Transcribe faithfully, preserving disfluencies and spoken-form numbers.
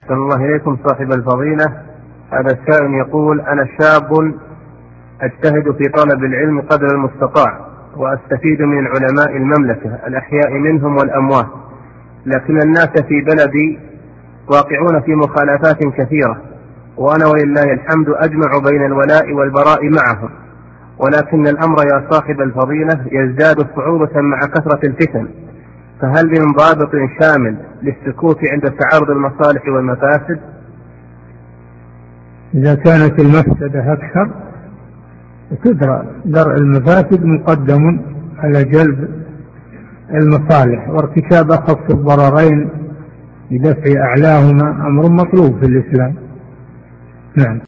أحسن الله إليكم صاحب الفضيلة. هذا السائل يقول: أنا شاب أجتهد في طلب العلم قدر المستطاع وأستفيد من علماء المملكة الأحياء منهم والأموات، لكن الناس في بلدي واقعون في مخالفات كثيرة، وأنا ولله الحمد أجمع بين الولاء والبراء معهم، ولكن الأمر يا صاحب الفضيلة يزداد صعوبة مع كثرة الفتن، فهل من ضابط شامل للسكوت عند تعارض المصالح والمفاسد؟ إذا كانت المفسدة أكثر تدرى، درء المفاسد مقدم على جلب المصالح، وارتكاب أخف الضررين بدفع أعلاهما أمر مطلوب في الإسلام. نعم.